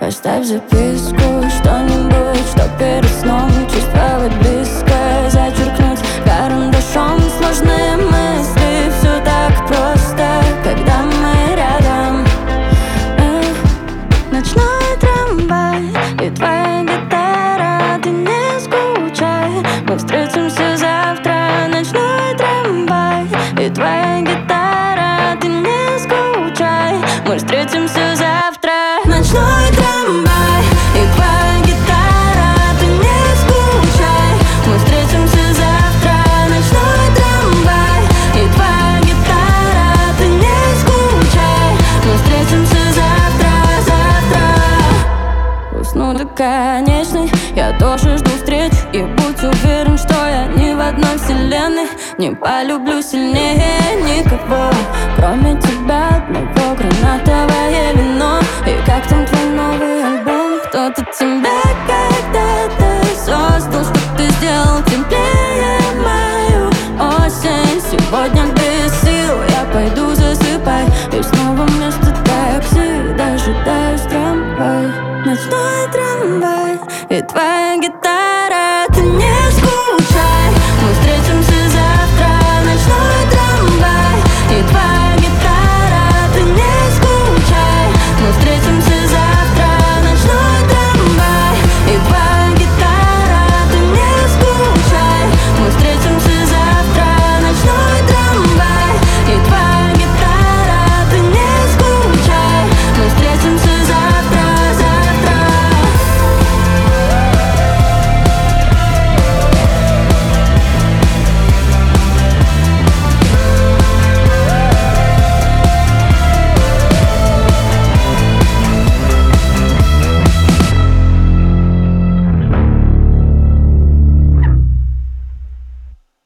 Оставь записку, что-нибудь, что перед сном чувствовать близко, зачеркнуть карандашом сложные мысли. Все так просто, когда мы рядом. Ночной трамвай и твоя гитара, ты не скучай, мы встретимся завтра. Ночной трамвай и твоя гитара, ты не скучай, мы встретимся завтра. Ночной трамвай и твоя гитара, ты не скучай, мы встретимся завтра. Ночной трамвай и твоя гитара, ты не скучай, мы встретимся завтра, завтра. Усну до конечной, я тоже жду встреч. И будь уверен, что я не в одной вселенной. Не полюблю сильнее никого, кроме тебя одного. Гранатовое вино. И как там твой новый альбом? Кто-то тебя